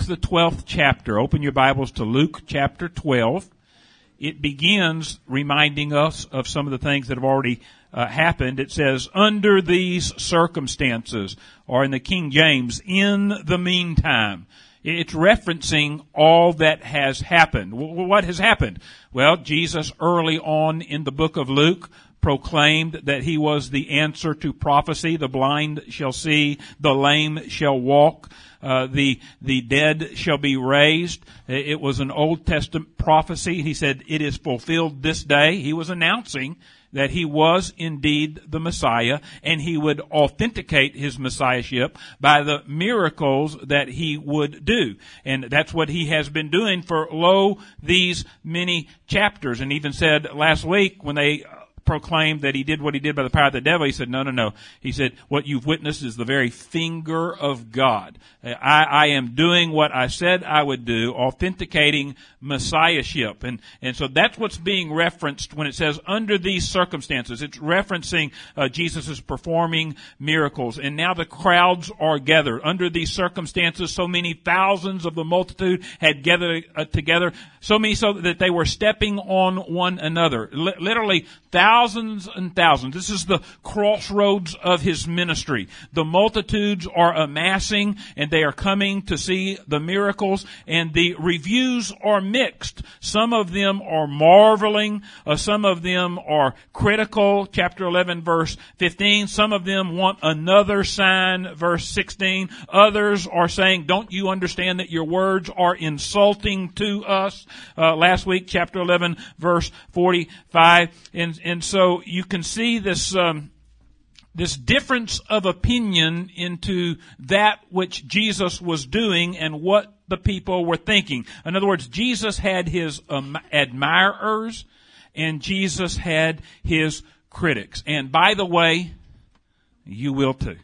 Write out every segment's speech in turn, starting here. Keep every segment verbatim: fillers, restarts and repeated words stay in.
Luke, the twelfth chapter. Open your Bibles to Luke chapter twelve. It begins reminding us of some of the things that have already uh, happened. It says, under these circumstances, or in the King James, in the meantime. It's referencing all that has happened. What has happened? Well, Jesus early on in the book of Luke proclaimed that he was the answer to prophecy. The blind shall see, the lame shall walk, uh, the the dead shall be raised. It was an Old Testament prophecy. He said, it is fulfilled this day. He was announcing that he was indeed the Messiah, and he would authenticate his messiahship by the miracles that he would do. And that's what he has been doing for, lo, these many chapters. And even said last week when they proclaimed that he did what he did by the power of the devil, he said, no, no, no. He said, what you've witnessed is the very finger of God. I, I am doing what I said I would do, authenticating messiahship. And, and so that's what's being referenced when it says under these circumstances. It's referencing uh, Jesus is performing miracles. And now the crowds are gathered. Under these circumstances, so many thousands of the multitude had gathered uh, together, so many so that they were stepping on one another. L- literally thousands and thousands. This is the crossroads of his ministry. The multitudes are amassing, and they are coming to see the miracles, and the reviews are mixed. Some of them are marveling. Uh, some of them are critical. Chapter eleven, verse fifteen. Some of them want another sign, verse sixteen. Others are saying, don't you understand that your words are insulting to us? Uh, last week, chapter eleven, verse forty-five. And, and so you can see this, um, this difference of opinion into that which Jesus was doing and what the people were thinking. In other words, Jesus had his um, admirers and Jesus had his critics. And by the way, you will too.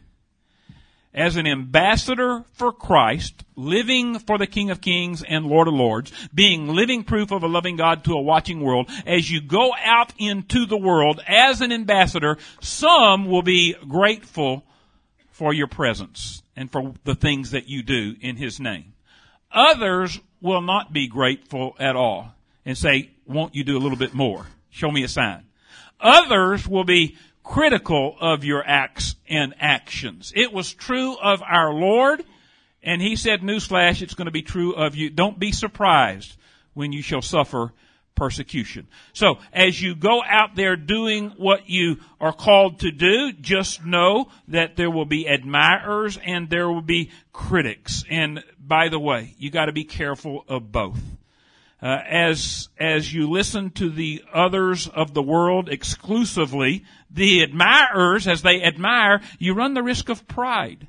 As an ambassador for Christ, living for the King of Kings and Lord of Lords, being living proof of a loving God to a watching world, as you go out into the world as an ambassador, some will be grateful for your presence and for the things that you do in His name. Others will not be grateful at all and say, won't you do a little bit more? Show me a sign. Others will be critical of your acts and actions. It was true of our Lord, and He said, newsflash, it's going to be true of you. Don't be surprised when you shall suffer persecution. So, as you go out there doing what you are called to do, just know that there will be admirers and there will be critics. And by the way, you got to be careful of both. Uh, as, as you listen to the others of the world exclusively, the admirers, as they admire, you run the risk of pride.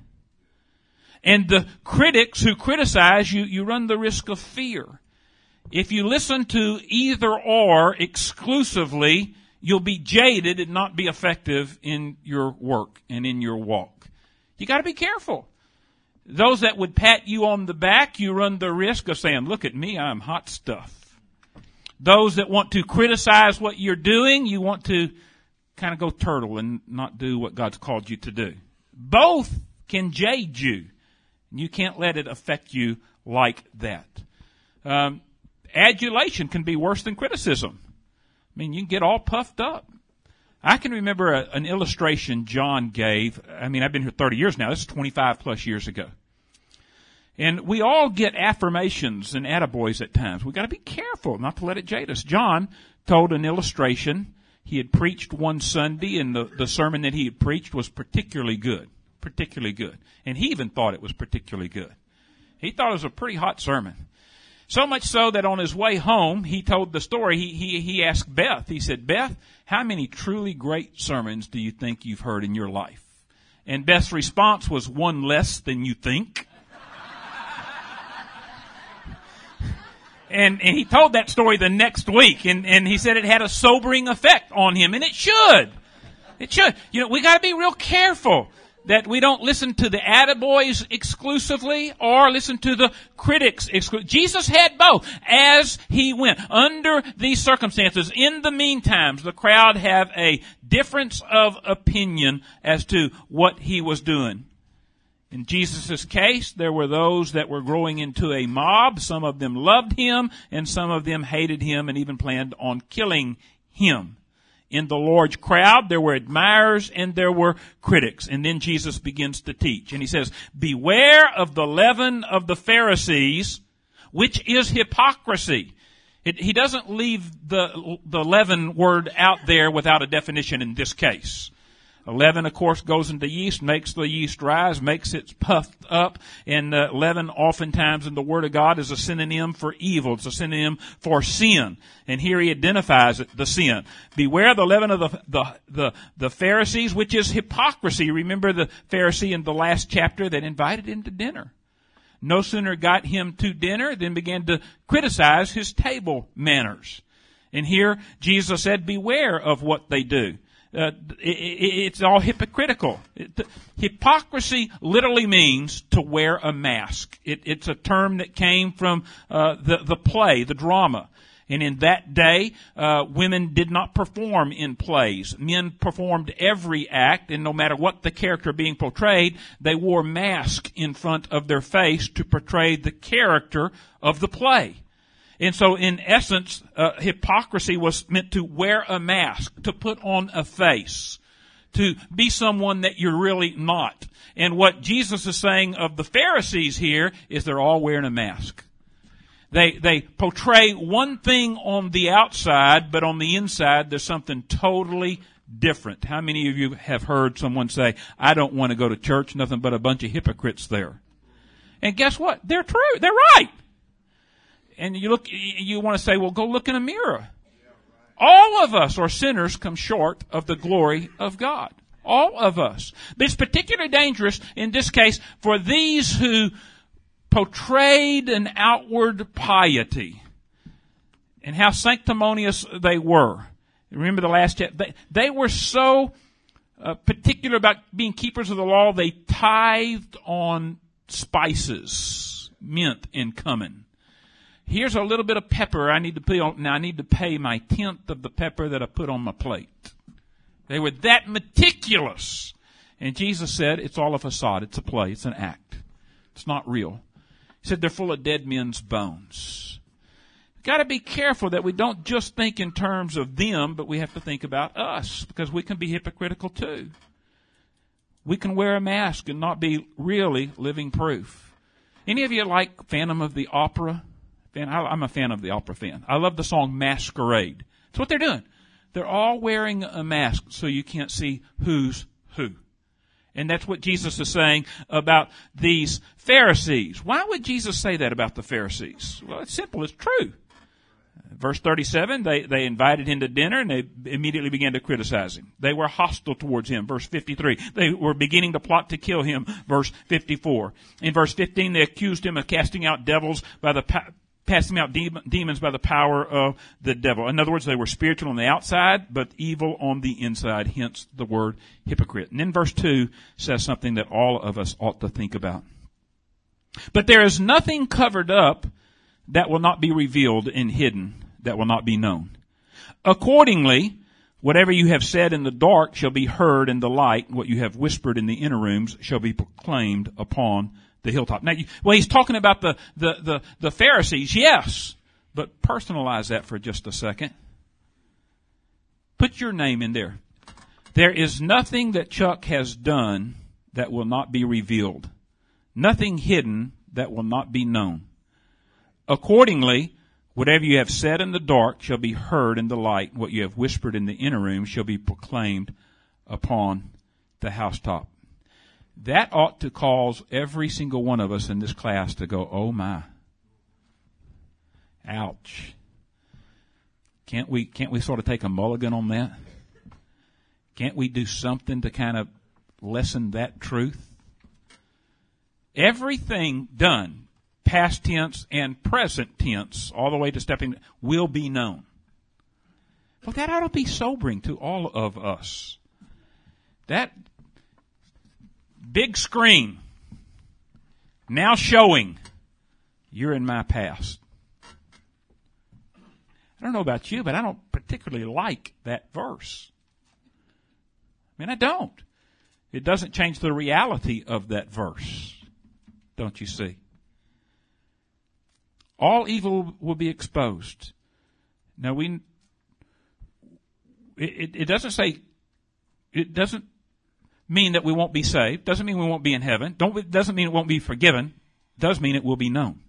And the critics who criticize you, you run the risk of fear. If you listen to either or exclusively, you'll be jaded and not be effective in your work and in your walk. You got to be careful. Those that would pat you on the back, you run the risk of saying, look at me, I'm hot stuff. Those that want to criticize what you're doing, you want to kind of go turtle and not do what God's called you to do. Both can jade you. You can't let it affect you like that. Um, adulation can be worse than criticism. I mean, you can get all puffed up. I can remember a, an illustration John gave. I mean, I've been here thirty years now. This is twenty-five plus years ago. And we all get affirmations and attaboys at times. We've got to be careful not to let it jade us. John told an illustration. He had preached one Sunday, and the, the sermon that he had preached was particularly good. Particularly good. And he even thought it was particularly good. He thought it was a pretty hot sermon. So much so that on his way home, he told the story. He, he, he asked Beth, he said, Beth, how many truly great sermons do you think you've heard in your life? And Beth's response was, one less than you think. and, and he told that story the next week, and, and he said it had a sobering effect on him, and it should. It should. You know, we gotta be real careful that we don't listen to the attaboys exclusively or listen to the critics exclusively. Jesus had both as he went. Under these circumstances, in the meantime, the crowd have a difference of opinion as to what he was doing. In Jesus' case, there were those that were growing into a mob. Some of them loved him, and some of them hated him and even planned on killing him. In the large crowd, there were admirers and there were critics. And then Jesus begins to teach. And he says, beware of the leaven of the Pharisees, which is hypocrisy. It, he doesn't leave the, the leaven word out there without a definition in this case. Leaven, of course, goes into yeast, makes the yeast rise, makes it puffed up, and uh, leaven oftentimes in the Word of God is a synonym for evil. It's a synonym for sin. And here he identifies it, the sin. Beware the leaven of the, the, the, the Pharisees, which is hypocrisy. Remember the Pharisee in the last chapter that invited him to dinner. No sooner got him to dinner than began to criticize his table manners. And here Jesus said, beware of what they do. Uh, it, it, it's all hypocritical. It, the, hypocrisy literally means to wear a mask. It, it's a term that came from uh, the, the play, the drama. And in that day, uh, women did not perform in plays. Men performed every act, and no matter what the character being portrayed, they wore masks in front of their face to portray the character of the play. And so, in essence, uh, hypocrisy was meant to wear a mask, to put on a face, to be someone that you're really not. And what Jesus is saying of the Pharisees here is they're all wearing a mask. They they portray one thing on the outside, but on the inside, there's something totally different. How many of you have heard someone say, I don't want to go to church, nothing but a bunch of hypocrites there? And guess what? They're true. They're right. And you look, you want to say, well, go look in a mirror. All of us are sinners come short of the glory of God. All of us. But it's particularly dangerous in this case for these who portrayed an outward piety and how sanctimonious they were. Remember the last chapter? They, they were so uh, particular about being keepers of the law, they tithed on spices, mint and cumin. Here's a little bit of pepper I need to put on. Now I need to pay my tenth of the pepper that I put on my plate. They were that meticulous. And Jesus said, it's all a facade. It's a play. It's an act. It's not real. He said they're full of dead men's bones. We've got to be careful that we don't just think in terms of them, but we have to think about us, because we can be hypocritical too. We can wear a mask and not be really living proof. Any of you like Phantom of the Opera? I'm a fan of the opera fan. I love the song Masquerade. That's what they're doing. They're all wearing a mask so you can't see who's who. And that's what Jesus is saying about these Pharisees. Why would Jesus say that about the Pharisees? Well, it's simple. It's true. Verse thirty-seven, they, they invited him to dinner and they immediately began to criticize him. They were hostile towards him. Verse fifty-three, they were beginning to plot to kill him. Verse fifty-four. In verse fifteen, they accused him of casting out devils by the pa- casting out de- demons by the power of the devil. In other words, they were spiritual on the outside, but evil on the inside, hence the word hypocrite. And then verse two says something that all of us ought to think about. But there is nothing covered up that will not be revealed, and hidden that will not be known. Accordingly, whatever you have said in the dark shall be heard in the light. What you have whispered in the inner rooms shall be proclaimed upon the hilltop. Now, well, he's talking about the, the, the, the Pharisees, yes, but personalize that for just a second. Put your name in there. There is nothing that Chuck has done that will not be revealed. Nothing hidden that will not be known. Accordingly, whatever you have said in the dark shall be heard in the light. What you have whispered in the inner room shall be proclaimed upon the housetop. That ought to cause every single one of us in this class to go, oh my. Ouch. Can't we, can't we sort of take a mulligan on that? Can't we do something to kind of lessen that truth? Everything done, past tense and present tense, all the way to stepping, will be known. Well, that ought to be sobering to all of us. That big screen now showing you're in my past. I don't know about you, but I don't particularly like that verse. I mean, I don't. It doesn't change the reality of that verse. Don't you see? All evil will be exposed. Now we, it, it doesn't say, it doesn't mean that we won't be saved. Doesn't mean we won't be in heaven. Don't, doesn't mean it won't be forgiven. Does mean it will be known.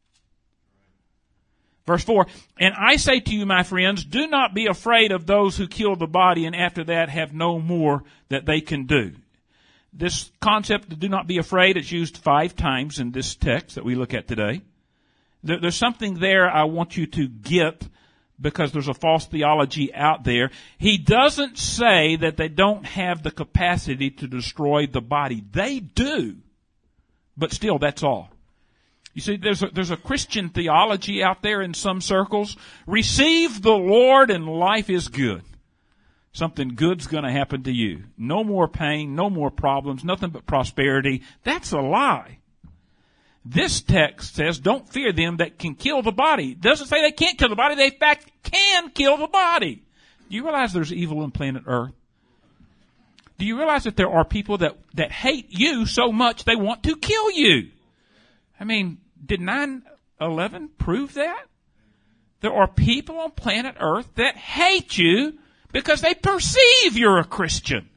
Verse four, and I say to you, my friends, do not be afraid of those who kill the body and after that have no more that they can do. This concept of do not be afraid is used five times in this text that we look at today. There, there's something there I want you to get because there's a false theology out there. He doesn't say that they don't have the capacity to destroy the body. They do. But still, that's all. You see, there's a, there's a Christian theology out there in some circles. Receive the Lord and life is good. Something good's going to happen to you. No more pain, no more problems, nothing but prosperity. That's a lie. This text says, don't fear them that can kill the body. It doesn't say they can't kill the body. They, in fact, can kill the body. Do you realize there's evil on planet Earth? Do you realize that there are people that, that hate you so much they want to kill you? I mean, did nine eleven prove that? There are people on planet Earth that hate you because they perceive you're a Christian.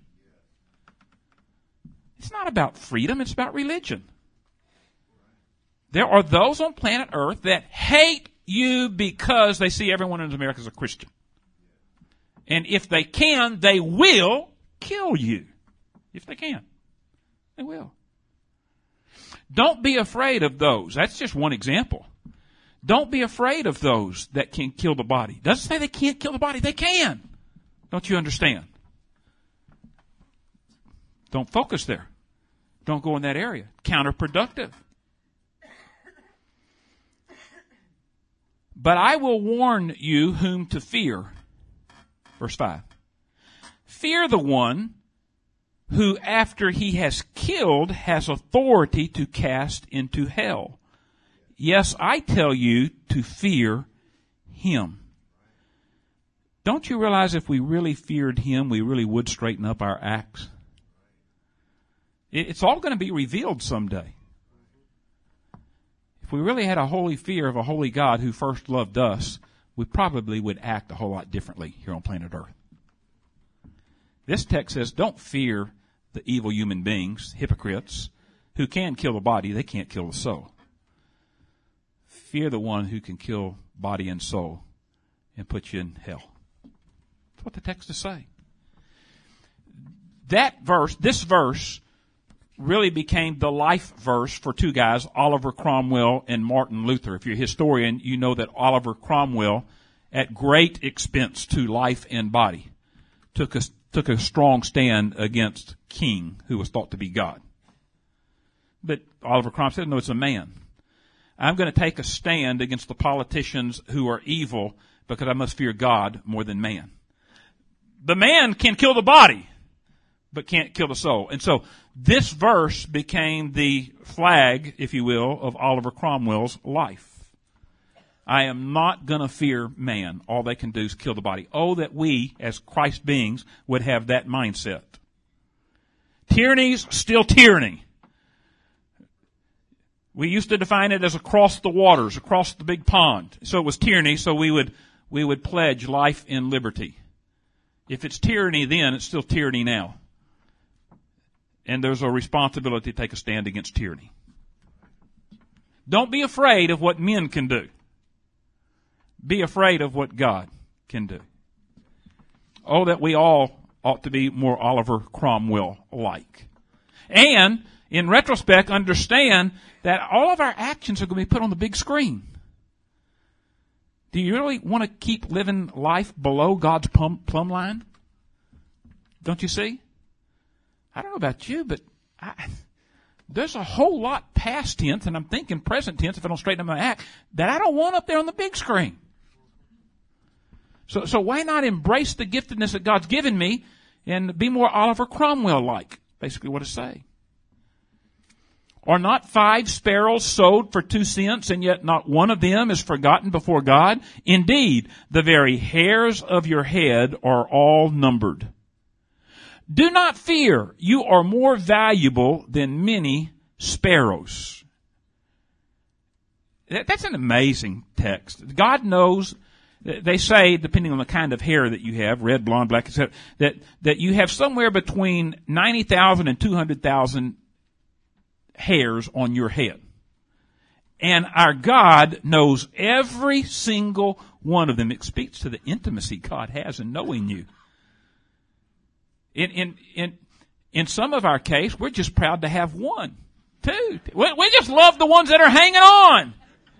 It's not about freedom, it's about religion. There are those on planet Earth that hate you because they see everyone in America as a Christian. And if they can, they will kill you. If they can. They will. Don't be afraid of those. That's just one example. Don't be afraid of those that can kill the body. Doesn't say they can't kill the body. They can. Don't you understand? Don't focus there. Don't go in that area. Counterproductive. But I will warn you whom to fear. Verse five. Fear the one who after he has killed has authority to cast into hell. Yes, I tell you to fear him. Don't you realize if we really feared him, we really would straighten up our acts? It's all going to be revealed someday. If we really had a holy fear of a holy God who first loved us, we probably would act a whole lot differently here on planet Earth. This text says, don't fear the evil human beings, hypocrites, who can kill the body, they can't kill the soul. Fear the one who can kill body and soul and put you in hell. That's what the text is saying. That verse, this verse, really became the life verse for two guys, Oliver Cromwell and Martin Luther. If you're a historian, you know that Oliver Cromwell, at great expense to life and body, took a, took a strong stand against King, who was thought to be God. But Oliver Cromwell said, no, it's a man. I'm going to take a stand against the politicians who are evil because I must fear God more than man. The man can kill the body, but can't kill the soul. And so this verse became the flag, if you will, of Oliver Cromwell's life. I am not going to fear man. All they can do is kill the body. Oh, that we, as Christ beings, would have that mindset. Tyranny's still tyranny. We used to define it as across the waters, across the big pond. So it was tyranny, so we would, we would pledge life and liberty. If it's tyranny then, it's still tyranny now. And there's a responsibility to take a stand against tyranny. Don't be afraid of what men can do. Be afraid of what God can do. Oh, that we all ought to be more Oliver Cromwell-like. And, in retrospect, understand that all of our actions are going to be put on the big screen. Do you really want to keep living life below God's plumb, plumb line? Don't you see? I don't know about you, but I, there's a whole lot past tense, and I'm thinking present tense if I don't straighten up my act, that I don't want up there on the big screen. So, so why not embrace the giftedness that God's given me and be more Oliver Cromwell-like? Basically what it's saying. Are not five sparrows sold for two cents, and yet not one of them is forgotten before God? Indeed, the very hairs of your head are all numbered. Do not fear. You are more valuable than many sparrows. That's an amazing text. God knows. They say, depending on the kind of hair that you have, red, blonde, black, et cetera, that, that you have somewhere between ninety thousand and two hundred thousand hairs on your head. And our God knows every single one of them. It speaks to the intimacy God has in knowing you. In, in, in, in some of our case, we're just proud to have one, two. We, we just love the ones that are hanging on.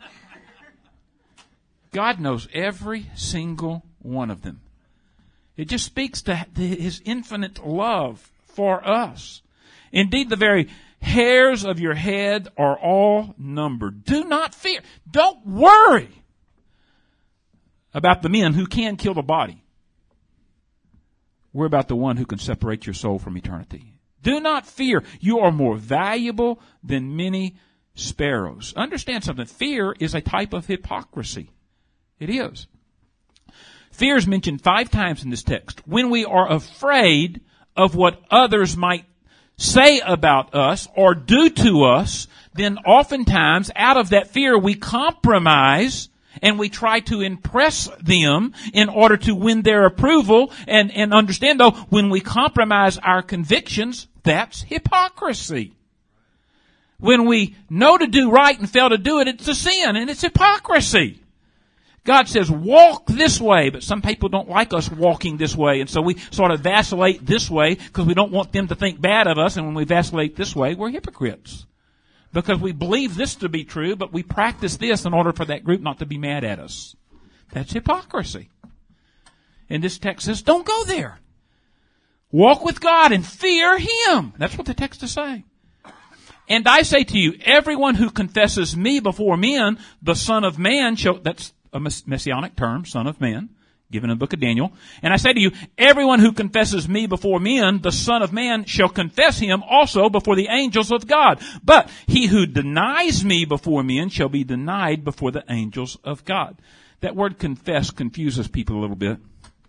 God knows every single one of them. It just speaks to His infinite love for us. Indeed, the very hairs of your head are all numbered. Do not fear. Don't worry about the men who can kill the body. We're about the one who can separate your soul from eternity. Do not fear. You are more valuable than many sparrows. Understand something. Fear is a type of hypocrisy. It is. Fear is mentioned five times in this text. When we are afraid of what others might say about us or do to us, then oftentimes out of that fear we compromise and we try to impress them in order to win their approval. And, and understand though, when we compromise our convictions, that's hypocrisy. When we know to do right and fail to do it, it's a sin and it's hypocrisy. God says, walk this way, but some people don't like us walking this way, and so we sort of vacillate this way because we don't want them to think bad of us, and when we vacillate this way, we're hypocrites. Because we believe this to be true, but we practice this in order for that group not to be mad at us. That's hypocrisy. And this text says, don't go there. Walk with God and fear Him. That's what the text is saying. And I say to you, everyone who confesses me before men, the Son of Man shall, that's a messianic term, Son of Man, given in the book of Daniel. And I say to you, everyone who confesses me before men, the Son of Man shall confess Him also before the angels of God. But he who denies me before men shall be denied before the angels of God. That word confess confuses people a little bit.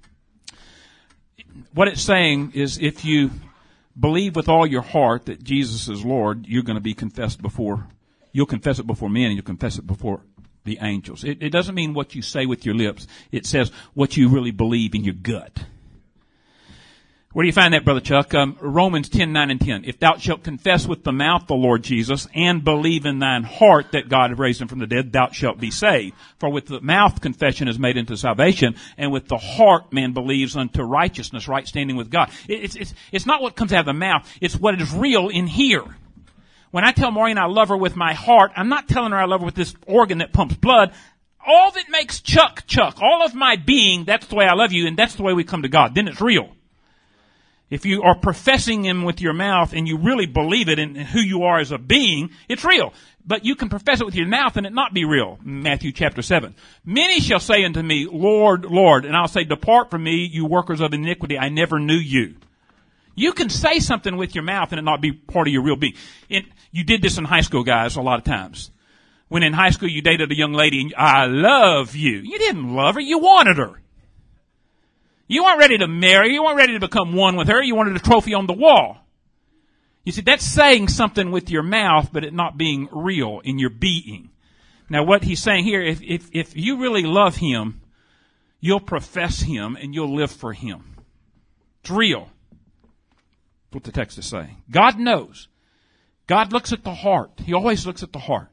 What it's saying is if you believe with all your heart that Jesus is Lord, you're going to be confessed before, you'll confess it before men and you'll confess it before the angels. It, it doesn't mean what you say with your lips. It says what you really believe in your gut. Where do you find that, Brother Chuck? Um, Romans ten, nine and ten. If thou shalt confess with the mouth the Lord Jesus and believe in thine heart that God hath raised him from the dead, thou shalt be saved. For with the mouth confession is made unto salvation, and with the heart man believes unto righteousness, right standing with God. It, it's, it's, it's not what comes out of the mouth. It's what is real in here. When I tell Maureen I love her with my heart, I'm not telling her I love her with this organ that pumps blood. All that makes Chuck, Chuck, all of my being, that's the way I love you, and that's the way we come to God. Then it's real. If you are professing Him with your mouth and you really believe it in who you are as a being, it's real. But you can profess it with your mouth and it not be real. Matthew chapter seven. Many shall say unto me, Lord, Lord, and I'll say, depart from me, you workers of iniquity, I never knew you. You can say something with your mouth and it not be part of your real being. It, you did this in high school, guys, a lot of times. When in high school you dated a young lady and I love you. You didn't love her, you wanted her. You weren't ready to marry, you weren't ready to become one with her, you wanted a trophy on the wall. You see, that's saying something with your mouth, but it not being real in your being. Now what he's saying here, if, if, if you really love Him, you'll profess Him and you'll live for Him. It's real. That's what the text is saying. God knows. God looks at the heart. He always looks at the heart.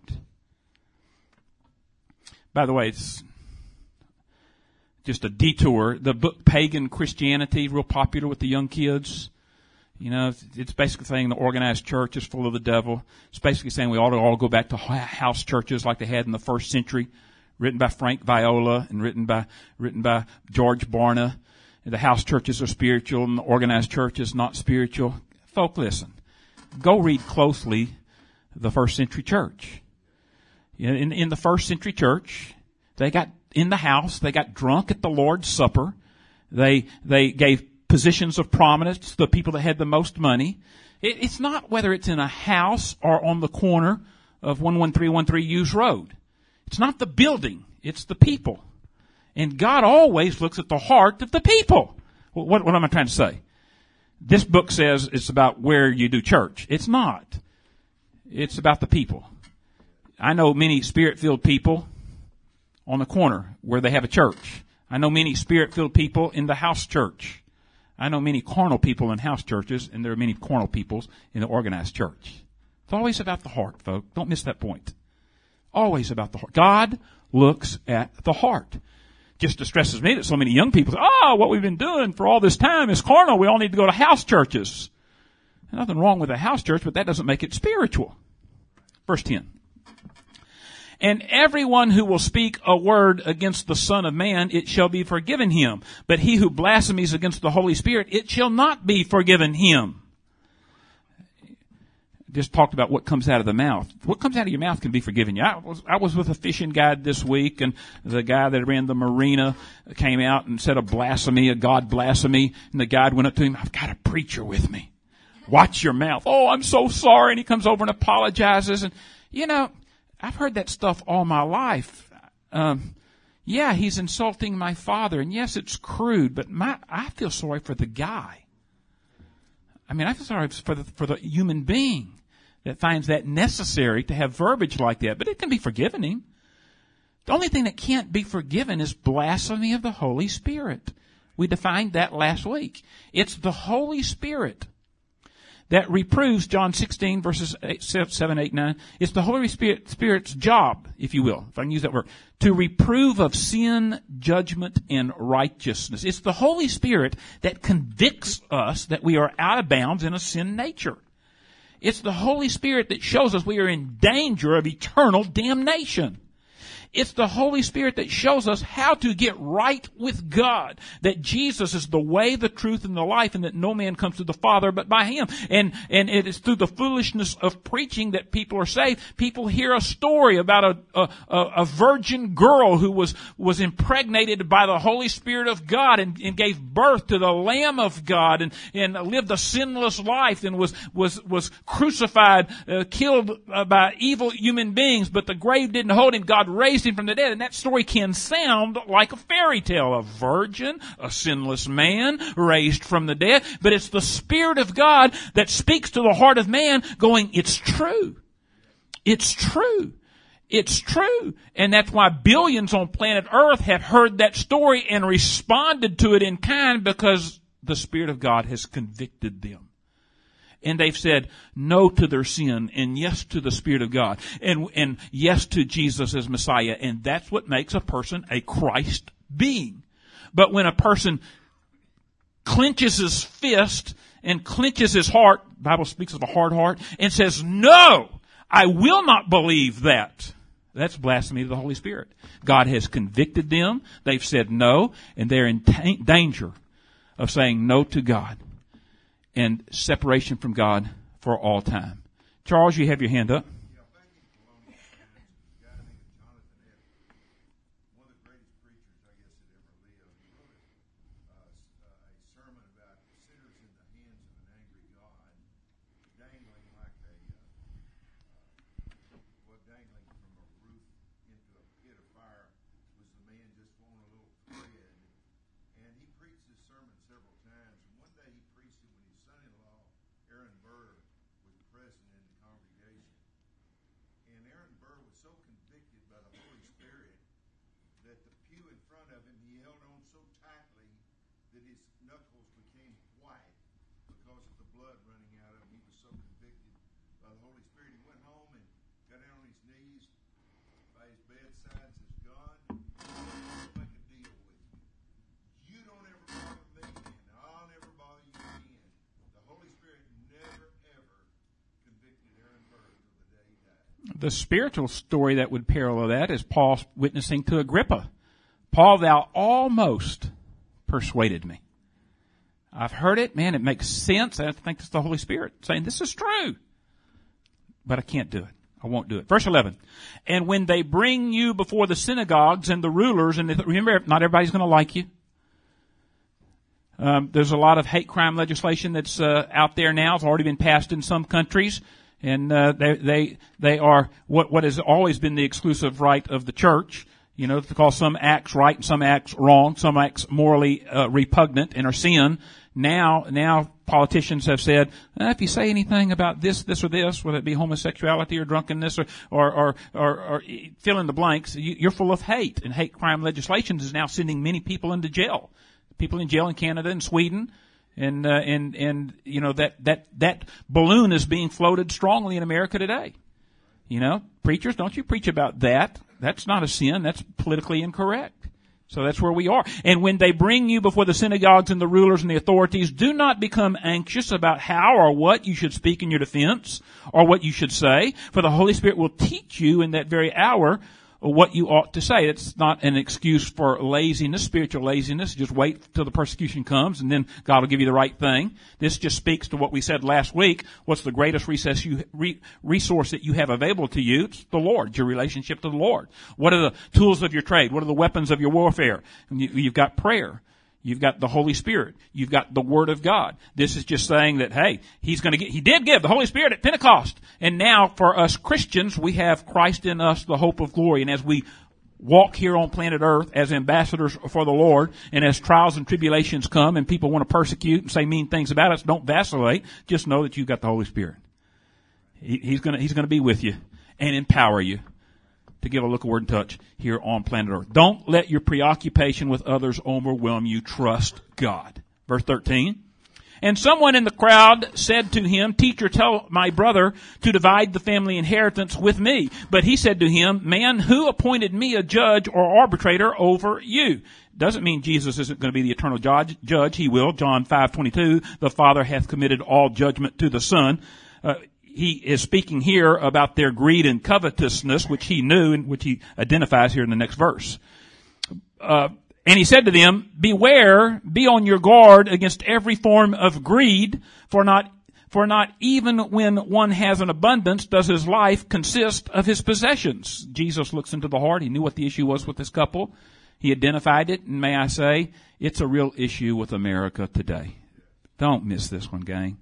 By the way, it's just a detour. The book Pagan Christianity, real popular with the young kids. You know, it's basically saying the organized church is full of the devil. It's basically saying we ought to all go back to house churches like they had in the first century, written by Frank Viola and written by written by George Barna. The house churches are spiritual and the organized church is not spiritual. Folk, listen. Go read closely the first century church. In, in the first century church, they got in the house, they got drunk at the Lord's Supper. They, they gave positions of prominence to the people that had the most money. It, it's not whether it's in a house or on the corner of one one three one three Hughes Road. It's not the building, it's the people. And God always looks at the heart of the people. What, what am I trying to say? This book says it's about where you do church. It's not. It's about the people. I know many Spirit-filled people on the corner where they have a church. I know many Spirit-filled people in the house church. I know many carnal people in house churches, and there are many carnal people in the organized church. It's always about the heart, folks. Don't miss that point. Always about the heart. God looks at the heart. Just distresses me that so many young people say, oh, what we've been doing for all this time is carnal. We all need to go to house churches. There's nothing wrong with a house church, but that doesn't make it spiritual. Verse ten. And everyone who will speak a word against the Son of Man, it shall be forgiven him. But he who blasphemies against the Holy Spirit, it shall not be forgiven him. Just talked about what comes out of the mouth. What comes out of your mouth can be forgiven you. I was, I was with a fishing guide this week, and the guy that ran the marina came out and said a blasphemy, a God blasphemy, and the guide went up to him, I've got a preacher with me. Watch your mouth. Oh, I'm so sorry. And he comes over and apologizes. And, you know, I've heard that stuff all my life. Um, yeah, he's insulting my father, and yes, it's crude, but my, I feel sorry for the guy. I mean, I feel sorry for the, for the human being that finds that necessary to have verbiage like that, but it can be forgiven him. The only thing that can't be forgiven is blasphemy of the Holy Spirit. We defined that last week. It's the Holy Spirit that reproves, John sixteen, verses eight, seven, eight, nine. It's the Holy Spirit, Spirit's job, if you will, if I can use that word, to reprove of sin, judgment, and righteousness. It's the Holy Spirit that convicts us that we are out of bounds in a sin nature. It's the Holy Spirit that shows us we are in danger of eternal damnation. It's the Holy Spirit that shows us how to get right with God. That Jesus is the way, the truth, and the life, and that no man comes to the Father but by Him. And, and it is through the foolishness of preaching that people are saved. People hear a story about a, a, a virgin girl who was, was impregnated by the Holy Spirit of God and, and gave birth to the Lamb of God and, and lived a sinless life and was, was, was crucified, uh, killed uh, by evil human beings, but the grave didn't hold him. God raised him from the dead, and that story can sound like a fairy tale. A virgin, a sinless man raised from the dead, but it's the Spirit of God that speaks to the heart of man going, it's true. It's true. It's true. And that's why billions on planet Earth have heard that story and responded to it in kind, because the Spirit of God has convicted them. And they've said no to their sin and yes to the Spirit of God and, and yes to Jesus as Messiah. And that's what makes a person a Christ being. But when a person clenches his fist and clenches his heart, the Bible speaks of a hard heart, and says, no, I will not believe that. That's blasphemy of the Holy Spirit. God has convicted them. They've said no, and they're in t- danger of saying no to God and separation from God for all time. Charles, you have your hand up. The spiritual story that would parallel that is Paul witnessing to Agrippa. Paul, thou almost persuaded me. I've heard it. Man, it makes sense. I think it's the Holy Spirit saying this is true. But I can't do it. I won't do it. Verse eleven. And when they bring you before the synagogues and the rulers, and remember, not everybody's going to like you. Um, there's a lot of hate crime legislation that's uh, out there now. It's already been passed in some countries. And uh, they they they are what what has always been the exclusive right of the church, you know, to call some acts right and some acts wrong, some acts morally uh, repugnant and are sin. Now now politicians have said, eh, if you say anything about this, this or this, whether it be homosexuality or drunkenness or, or, or, or, or fill in the blanks, you, you're full of hate. And hate crime legislation is now sending many people into jail. People in jail in Canada and Sweden. And, uh, and, and, you know, that, that, that balloon is being floated strongly in America today. You know, preachers, don't you preach about that. That's not a sin. That's politically incorrect. So that's where we are. And when they bring you before the synagogues and the rulers and the authorities, do not become anxious about how or what you should speak in your defense or what you should say, for the Holy Spirit will teach you in that very hour what you ought to say. It's not an excuse for laziness, spiritual laziness. Just wait till the persecution comes and then God will give you the right thing. This just speaks to what we said last week. What's the greatest resource you, re, resource that you have available to you? It's the Lord, your relationship to the Lord. What are the tools of your trade? What are the weapons of your warfare? And you, you've got prayer. You've got the Holy Spirit. You've got the Word of God. This is just saying that, hey, He's going to get, He did give the Holy Spirit at Pentecost. And now for us Christians, we have Christ in us, the hope of glory. And as we walk here on planet Earth as ambassadors for the Lord, and as trials and tribulations come and people want to persecute and say mean things about us, don't vacillate. Just know that you've got the Holy Spirit. He, he's going to, He's going to be with you and empower you to give a look, a word, and touch here on planet Earth. Don't let your preoccupation with others overwhelm you. Trust God. Verse thirteen. And someone in the crowd said to him, Teacher, tell my brother to divide the family inheritance with me. But he said to him, Man, who appointed me a judge or arbitrator over you? Doesn't mean Jesus isn't going to be the eternal judge. Judge, He will. John five twenty-two, the Father hath committed all judgment to the Son. Uh, He is speaking here about their greed and covetousness, which he knew and which he identifies here in the next verse. Uh, and he said to them, Beware, be on your guard against every form of greed, for not, for not even when one has an abundance does his life consist of his possessions. Jesus looks into the heart. He knew what the issue was with this couple. He identified it, and may I say, it's a real issue with America today. Don't miss this one, gang.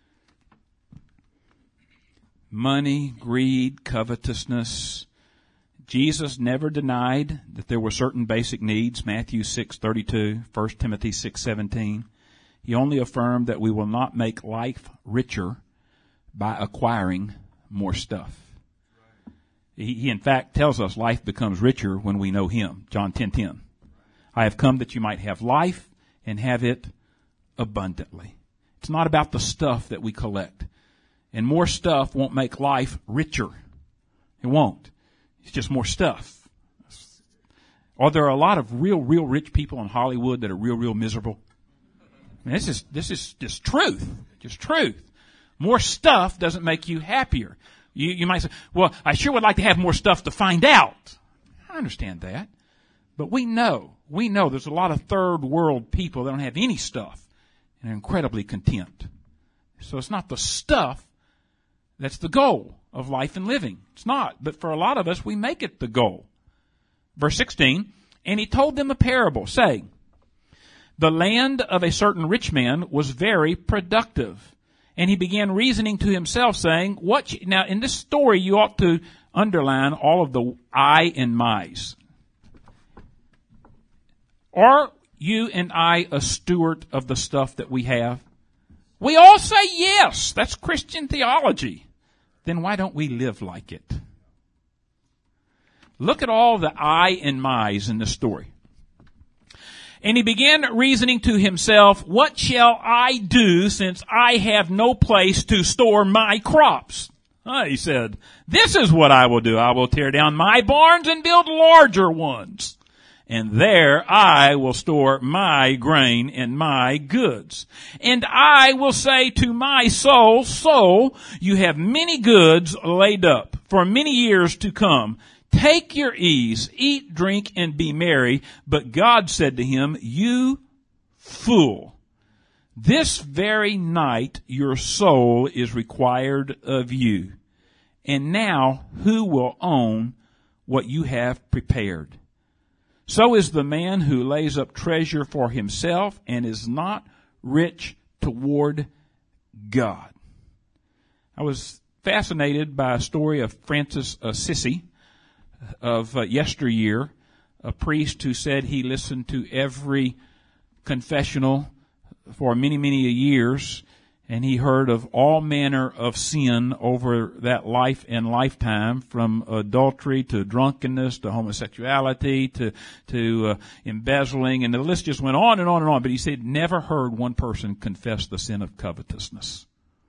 Money, greed, covetousness. Jesus never denied that there were certain basic needs, Matthew six thirty-two, First Timothy six seventeen. He only affirmed that we will not make life richer by acquiring more stuff. He, he in fact tells us life becomes richer when we know Him, John ten ten. I have come that you might have life and have it abundantly. It's not about the stuff that we collect. And more stuff won't make life richer. It won't. It's just more stuff. Are there a lot of real, real rich people in Hollywood that are real, real miserable? I mean, this is, this is just truth. Just truth. More stuff doesn't make you happier. You, you might say, well, I sure would like to have more stuff to find out. I understand that. But we know, we know there's a lot of third world people that don't have any stuff and are incredibly content. So it's not the stuff that's the goal of life and living. It's not. But for a lot of us, we make it the goal. Verse sixteen, and he told them a parable, saying, The land of a certain rich man was very productive. And he began reasoning to himself, saying, "What?" Sh-? Now, in this story, you ought to underline all of the I and my's. Are you and I a steward of the stuff that we have? We all say yes. That's Christian theology. Then why don't we live like it? Look at all the I and my's in this story. And he began reasoning to himself, what shall I do since I have no place to store my crops? Uh, he said, this is what I will do. I will tear down my barns and build larger ones. And there I will store my grain and my goods. And I will say to my soul, soul, you have many goods laid up for many years to come. Take your ease, eat, drink, and be merry. But God said to him, you fool, this very night your soul is required of you. And now who will own what you have prepared? So is the man who lays up treasure for himself and is not rich toward God. I was fascinated by a story of Francis Assisi of uh, yesteryear, a priest who said he listened to every confessional for many, many years, and he heard of all manner of sin over that life and lifetime, from adultery to drunkenness to homosexuality to to uh, embezzling, and the list just went on and on and on. But he said never heard one person confess the sin of covetousness.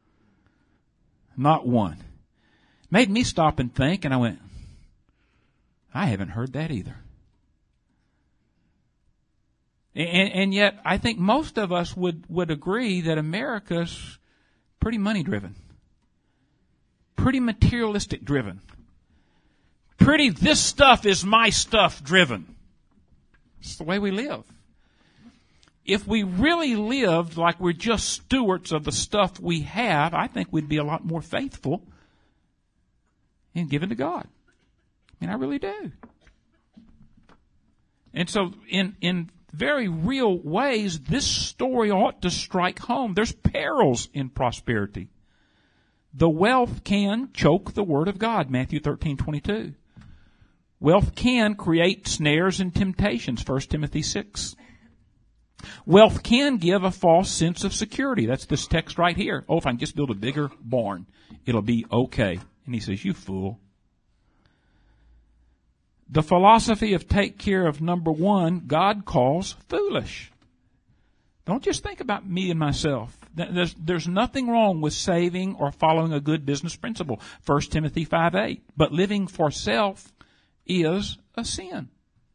Not one. Made me stop and think, and I went, I haven't heard that either. And, and yet, I think most of us would, would agree that America's pretty money driven. Pretty materialistic driven. Pretty this stuff is my stuff driven. It's the way we live. If we really lived like we're just stewards of the stuff we have, I think we'd be a lot more faithful in giving to God. I mean, I really do. And so, in, in, very real ways, this story ought to strike home. There's perils in prosperity. The wealth can choke the word of God, Matthew thirteen twenty-two. Wealth can create snares and temptations, First Timothy six. Wealth can give a false sense of security. That's this text right here. Oh, if I can just build a bigger barn, it'll be okay. And he says, you fool. The philosophy of take care of number one, God calls foolish. Don't just think about me and myself. There's, there's nothing wrong with saving or following a good business principle. First Timothy five eight. But living for self is a sin.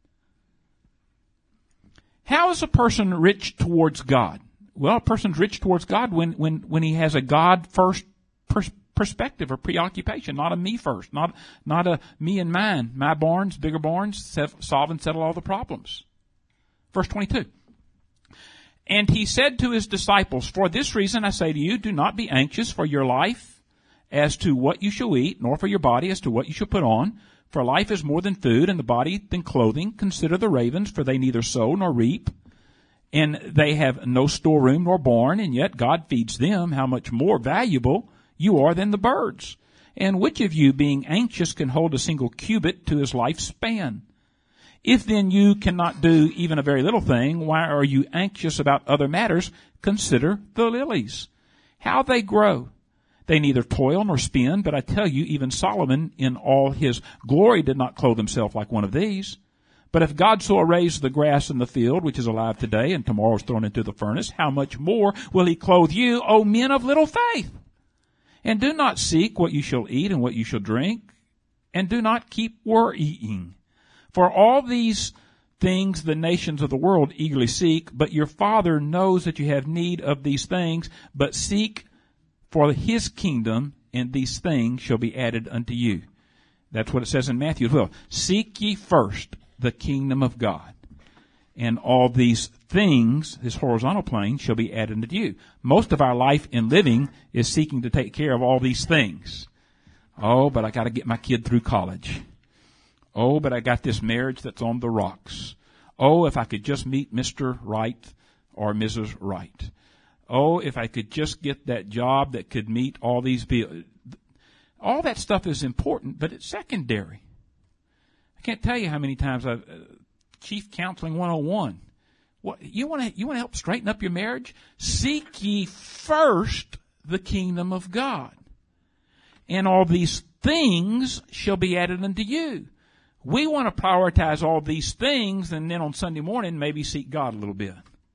How is a person rich towards God? Well, a person's rich towards God when, when, when he has a God first perspective. Perspective or preoccupation, not a me first, not not a me and mine, my barns, bigger barns, solve and settle all the problems. Verse twenty-two. And he said to his disciples, for this reason I say to you, do not be anxious for your life as to what you shall eat, nor for your body as to what you shall put on. For life is more than food, and the body than clothing. Consider the ravens, for they neither sow nor reap, and they have no storeroom nor barn, and yet God feeds them. How much more valuable you are than the birds. And which of you, being anxious, can hold a single cubit to his lifespan? If then you cannot do even a very little thing, why are you anxious about other matters? Consider the lilies, how they grow. They neither toil nor spin, but I tell you, even Solomon in all his glory did not clothe himself like one of these. But if God so arrays the grass in the field, which is alive today and tomorrow is thrown into the furnace, how much more will he clothe you, O men of little faith? And do not seek what you shall eat and what you shall drink, and do not keep worrying. For all these things the nations of the world eagerly seek, but your Father knows that you have need of these things. But seek for his kingdom, and these things shall be added unto you. That's what it says in Matthew as well. Seek ye first the kingdom of God, and all these things, this horizontal plane, shall be added unto you. Most of our life in living is seeking to take care of all these things. Oh, but I got to get my kid through college. Oh, but I got this marriage that's on the rocks. Oh, if I could just meet Mister Right or Missus Right. Oh, if I could just get that job that could meet all these bills. All that stuff is important, but it's secondary. I can't tell you how many times I've, uh, Chief Counseling one oh one. What, you want to, you want to help straighten up your marriage? Seek ye first the kingdom of God, and all these things shall be added unto you. We want to prioritize all these things, and then on Sunday morning maybe seek God a little bit.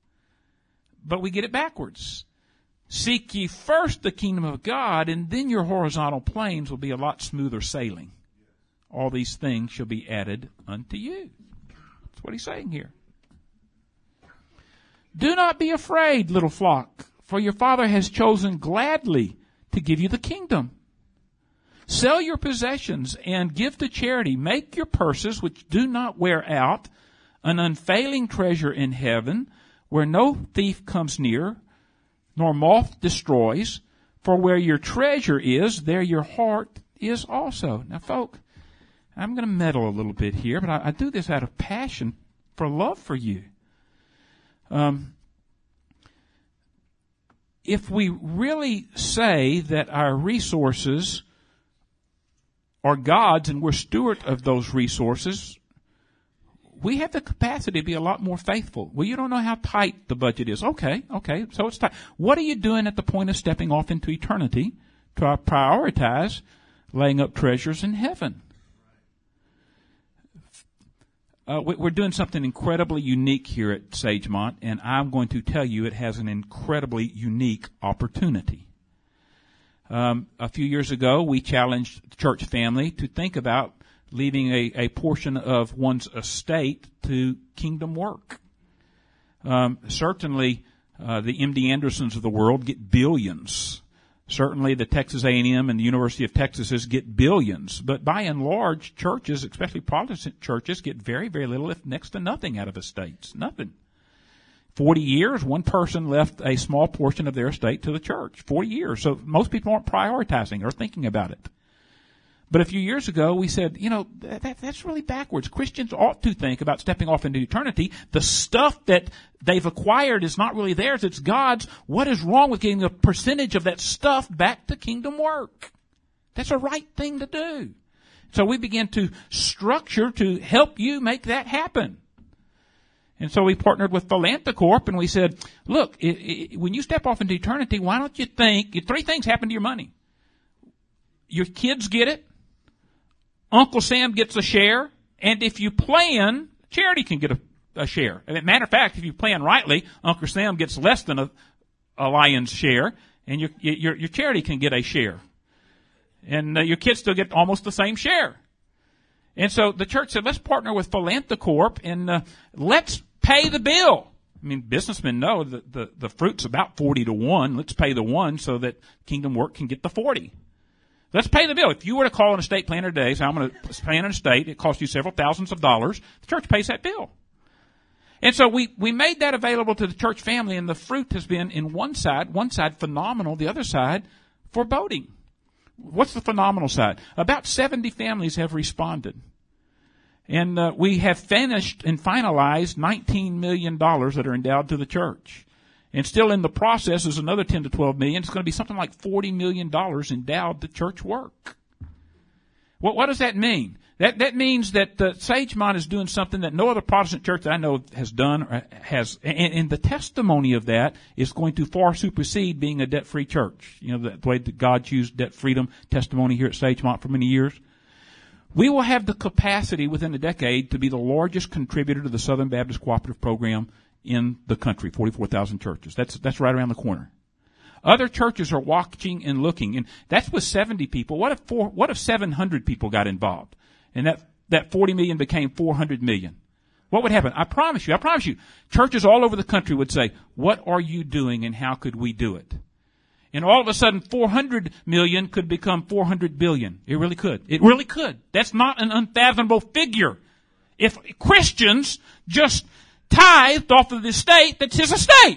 But we get it backwards. Seek ye first the kingdom of God, and then your horizontal planes will be a lot smoother sailing. All these things shall be added unto you. That's what he's saying here. Do not be afraid, little flock, for your Father has chosen gladly to give you the kingdom. Sell your possessions and give to charity. Make your purses, which do not wear out, an unfailing treasure in heaven, where no thief comes near, nor moth destroys. For where your treasure is, there your heart is also. Now, folk, I'm going to meddle a little bit here, but I, I do this out of passion for love for you. Um, if we really say that our resources are God's and we're steward of those resources, we have the capacity to be a lot more faithful. Well, you don't know how tight the budget is. Okay, okay, so it's tight. What are you doing at the point of stepping off into eternity to prioritize laying up treasures in heaven? Uh, we're doing something incredibly unique here at Sagemont, and I'm going to tell you it has an incredibly unique opportunity. Um, a few years ago, we challenged the church family to think about leaving a, a portion of one's estate to kingdom work. Um, certainly, uh, the M D Andersons of the world get billions. Certainly, the Texas A and M and the University of Texas get billions. But by and large, churches, especially Protestant churches, get very, very little, if next to nothing out of estates. Nothing. Forty years, one person left a small portion of their estate to the church. Forty years. So most people aren't prioritizing or thinking about it. But a few years ago, we said, you know, that, that's really backwards. Christians ought to think about stepping off into eternity. The stuff that they've acquired is not really theirs, it's God's. What is wrong with getting a percentage of that stuff back to kingdom work? That's a right thing to do. So we began to structure to help you make that happen. And so we partnered with Philanthrocorp, and we said, look, it, it, when you step off into eternity, why don't you think, three things happen to your money. Your kids get it. Uncle Sam gets a share, and if you plan, charity can get a, a share. As a matter of fact, if you plan rightly, Uncle Sam gets less than a, a lion's share, and your, your, your charity can get a share. And uh, your kids still get almost the same share. And so the church said, let's partner with Philanthrocorp, and uh, let's pay the bill. I mean, businessmen know that the, the fruit's about forty to one. Let's pay the one so that kingdom work can get the forty. Let's pay the bill. If you were to call an estate planner today, say, I'm going to plan an estate, it costs you several thousands of dollars, the church pays that bill. And so we, we made that available to the church family, and the fruit has been in one side, one side phenomenal, the other side foreboding. What's the phenomenal side? About seventy families have responded. And uh, we have finished and finalized nineteen million dollars that are endowed to the church. And still in the process is another ten to twelve million. It's going to be something like forty million dollars endowed to church work. What, what does that mean? That, that means that uh, Sagemont is doing something that no other Protestant church that I know has done or has, and, and the testimony of that is going to far supersede being a debt-free church. You know, the, the way that God used debt freedom testimony here at Sagemont for many years. We will have the capacity within a decade to be the largest contributor to the Southern Baptist Cooperative Program in the country, forty-four thousand churches. That's, that's right around the corner. Other churches are watching and looking, and that's with seventy people. What if four, what if seven hundred people got involved? And that, that forty million became four hundred million. What would happen? I promise you, I promise you, churches all over the country would say, what are you doing and how could we do it? And all of a sudden, four hundred million could become four hundred billion. It really could. It really could. That's not an unfathomable figure. If Christians just tithed off of the estate, that's his estate.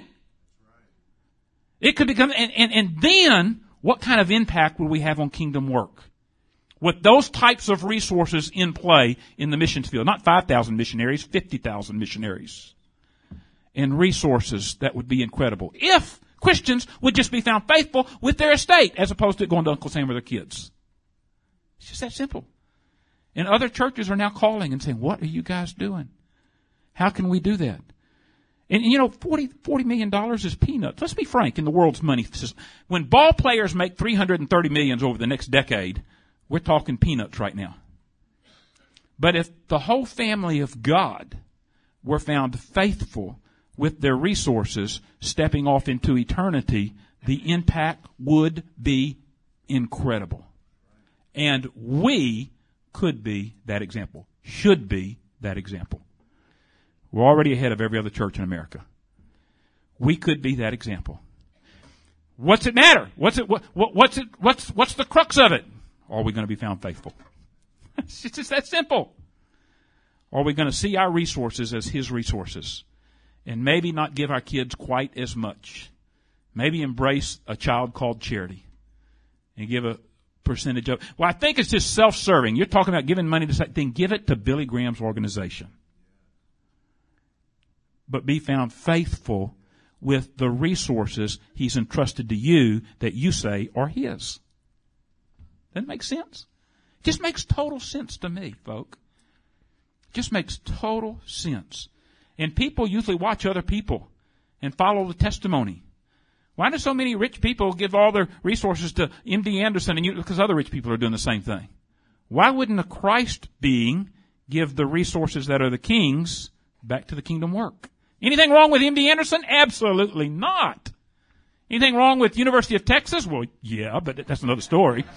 It could become, and, and, and then, what kind of impact would we have on kingdom work? With those types of resources in play in the missions field. Not five thousand missionaries, fifty thousand missionaries. And resources that would be incredible. If Christians would just be found faithful with their estate, as opposed to going to Uncle Sam with their kids. It's just that simple. And other churches are now calling and saying, what are you guys doing? How can we do that? And, you know, forty, forty million dollars is peanuts. Let's be frank, in the world's money system. When ball players make three hundred thirty million dollars over the next decade, we're talking peanuts right now. But if the whole family of God were found faithful with their resources, stepping off into eternity, the impact would be incredible. And we could be that example, should be that example. We're already ahead of every other church in America. We could be that example. What's it matter? What's it? What, what, what's it? What's what's the crux of it? Are we going to be found faithful? It's just that simple. Are we going to see our resources as His resources, and maybe not give our kids quite as much? Maybe embrace a child called charity, and give a percentage of. Well, I think it's just self-serving. You're talking about giving money to something. Then give it to Billy Graham's organization. But be found faithful with the resources He's entrusted to you that you say are His. Doesn't that make sense? It just makes total sense to me, folk. Just makes total sense. And people usually watch other people and follow the testimony. Why do so many rich people give all their resources to M D Anderson and you, because other rich people are doing the same thing? Why wouldn't a Christ being give the resources that are the king's back to the kingdom work? Anything wrong with M D Anderson? Absolutely not. Anything wrong with University of Texas? Well, yeah, but that's another story.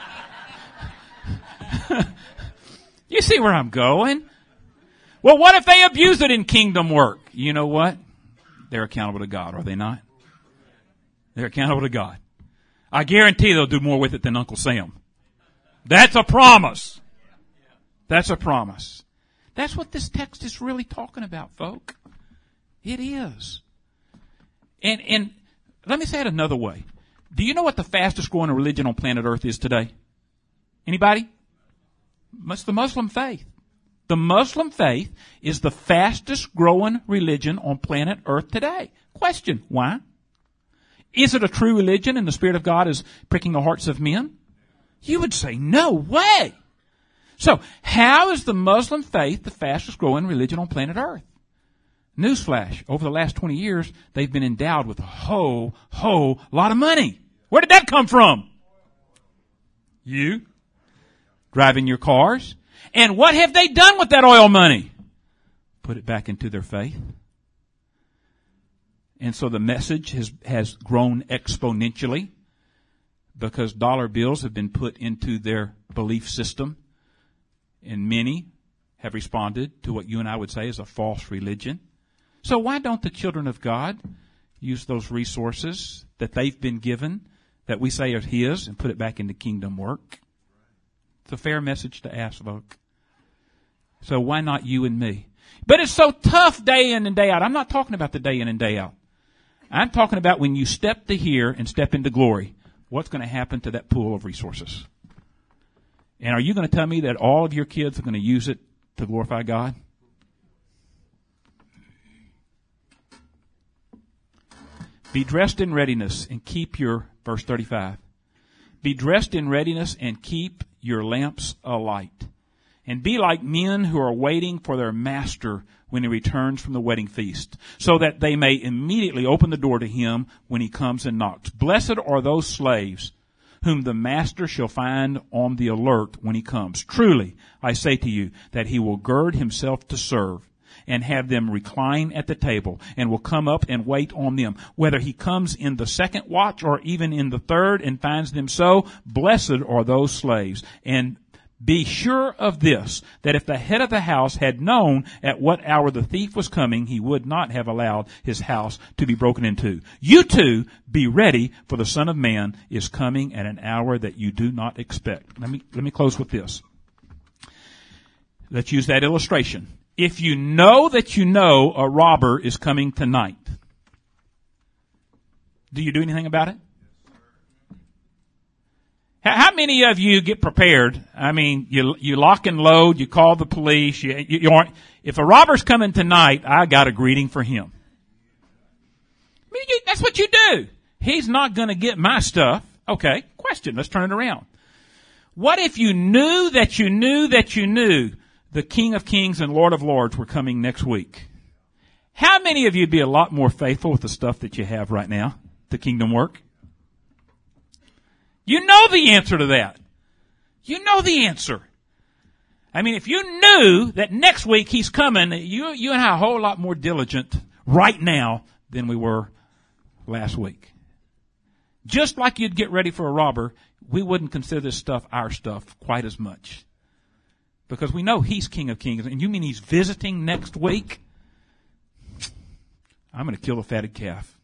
You see where I'm going? Well, what if they abuse it in kingdom work? You know what? They're accountable to God, are they not? They're accountable to God. I guarantee they'll do more with it than Uncle Sam. That's a promise. That's a promise. That's what this text is really talking about, folk. It is. And, and let me say it another way. Do you know what the fastest growing religion on planet Earth is today? Anybody? It's the Muslim faith. The Muslim faith is the fastest growing religion on planet Earth today. Question, why? Is it a true religion and the Spirit of God is pricking the hearts of men? You would say, no way. So, how is the Muslim faith the fastest growing religion on planet Earth? Newsflash, over the last twenty years, they've been endowed with a whole, whole lot of money. Where did that come from? You. Driving your cars. And what have they done with that oil money? Put it back into their faith. And so the message has, has grown exponentially because dollar bills have been put into their belief system. And many have responded to what you and I would say is a false religion. So why don't the children of God use those resources that they've been given, that we say are His, and put it back into kingdom work? It's a fair message to ask, folk. So why not you and me? But it's so tough day in and day out. I'm not talking about the day in and day out. I'm talking about when you step to here and step into glory, what's going to happen to that pool of resources? And are you going to tell me that all of your kids are going to use it to glorify God? Be dressed in readiness and keep your, verse thirty-five, be dressed in readiness and keep your lamps alight. And be like men who are waiting for their master when he returns from the wedding feast, so that they may immediately open the door to him when he comes and knocks. Blessed are those slaves whom the master shall find on the alert when he comes. Truly, I say to you that he will gird himself to serve and have them recline at the table and will come up and wait on them. Whether he comes in the second watch or even in the third and finds them so, blessed are those slaves. And be sure of this, that if the head of the house had known at what hour the thief was coming, he would not have allowed his house to be broken into. You too, be ready, for the Son of Man is coming at an hour that you do not expect. Let me, let me close with this. Let's use that illustration. If you know that you know a robber is coming tonight, do you do anything about it? How many of you get prepared? I mean, you you lock and load, you call the police, you, you, you aren't, if a robber's coming tonight, I got a greeting for him. I mean, you, that's what you do. He's not going to get my stuff. Okay, question, let's turn it around. What if you knew that you knew that you knew the King of Kings and Lord of Lords were coming next week? How many of you would be a lot more faithful with the stuff that you have right now, the kingdom work? You know the answer to that. You know the answer. I mean, if you knew that next week he's coming, you, you and I are a whole lot more diligent right now than we were last week. Just like you'd get ready for a robber, we wouldn't consider this stuff our stuff quite as much. Because we know he's King of Kings. And you mean he's visiting next week? I'm going to kill the fatted calf.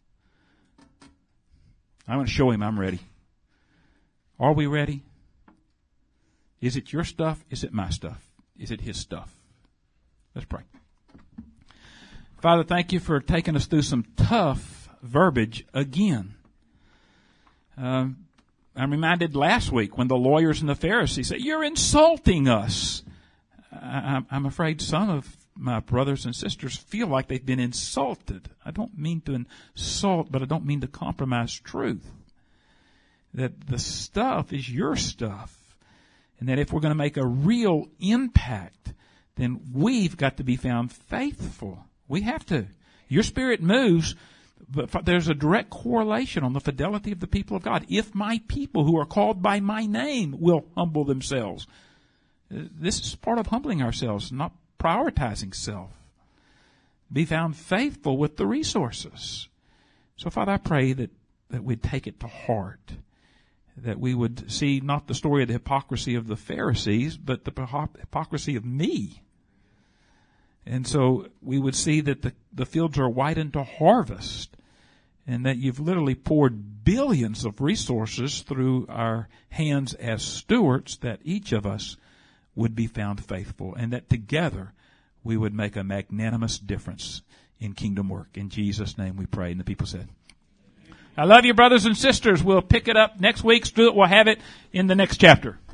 I'm going to show him I'm ready. Are we ready? Is it your stuff? Is it my stuff? Is it his stuff? Let's pray. Father, thank you for taking us through some tough verbiage again. Um, I'm reminded last week when the lawyers and the Pharisees said, you're insulting us. I, I'm afraid some of my brothers and sisters feel like they've been insulted. I don't mean to insult, but I don't mean to compromise truth. That the stuff is your stuff. And that if we're going to make a real impact, then we've got to be found faithful. We have to. Your Spirit moves, but there's a direct correlation on the fidelity of the people of God. If my people who are called by my name will humble themselves. This is part of humbling ourselves, not prioritizing self. Be found faithful with the resources. So, Father, I pray that, that we'd take it to heart, that we would see not the story of the hypocrisy of the Pharisees, but the hypocrisy of me. And so we would see that the, the fields are white unto harvest, and that you've literally poured billions of resources through our hands as stewards, that each of us would be found faithful, and that together we would make a magnanimous difference in kingdom work. In Jesus' name we pray. And the people said, I love you, brothers and sisters. We'll pick it up next week. Stuart will have it in the next chapter.